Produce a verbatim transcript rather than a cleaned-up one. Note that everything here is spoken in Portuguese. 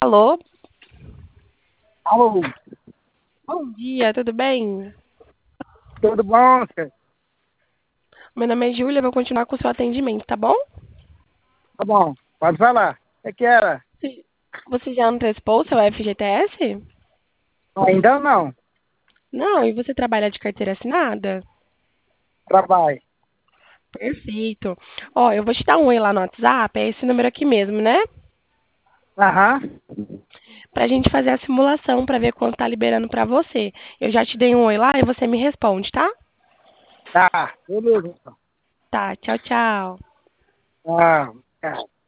Alô? Alô, Bom dia, tudo bem? tudo bom, senhor? Meu nome é Júlia, vou continuar com o seu atendimento, tá bom? Tá bom, pode falar. O que que era? Você você já antecipou o seu F G T S? Ainda não, Não, e você trabalha de carteira assinada? trabalho. Perfeito. Ó, eu vou te dar um oi lá no WhatsApp, é esse número aqui mesmo, né? Aham, Pra gente fazer a simulação pra ver quanto tá liberando pra você. Eu já te dei um oi lá e você me responde, tá? tá, beleza, então. Tá, tchau, tchau. Ah, tá.